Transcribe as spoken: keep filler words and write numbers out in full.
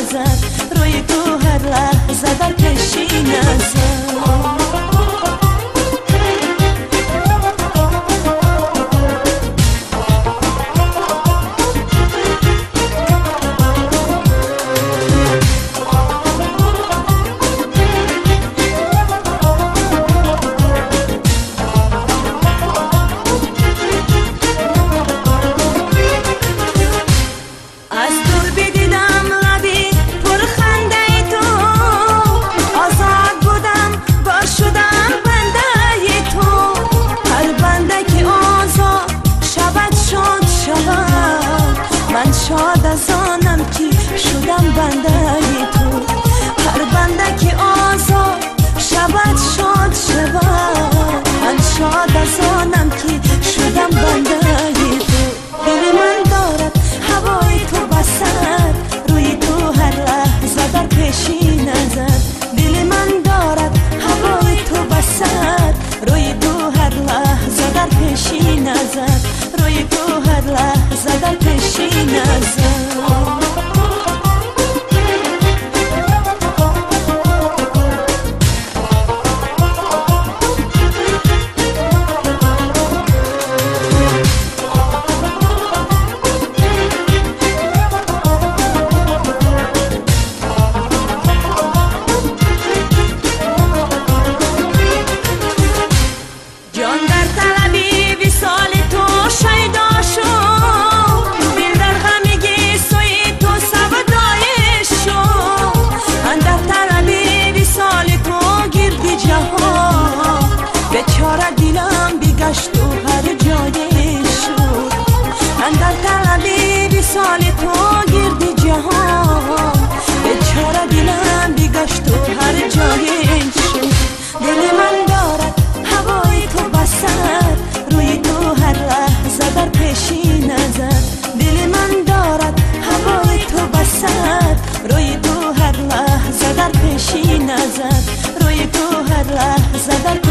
نزد، روی تو هر لحظه در پیشی نزد. من شاد از آنم که شدم بنده تو، هر بنده که آزاد شود شاد شود. من شاد از آنم که شدم بنده تو، دل من دارد هوای تو بسد، روی تو هر لحظه در پیشی نزد. دل من دارد هوای تو بسد، روی تو هر لحظه در پیشی نزد، روی تو هر لحظه در پیشی نزد. بیچاره دیلم بگشت و هر جایی شد، اندر طلب وصال تو گرد جهان. بیچاره دیلم بگشت و هر جایی شد، دل من دارد هوای تو بسد، روی تو هر لحظه در پیشی نزد. دل من دارد هوای تو بسد، روی تو هر لحظه در پیشی نزد، روی تو هر لحظه در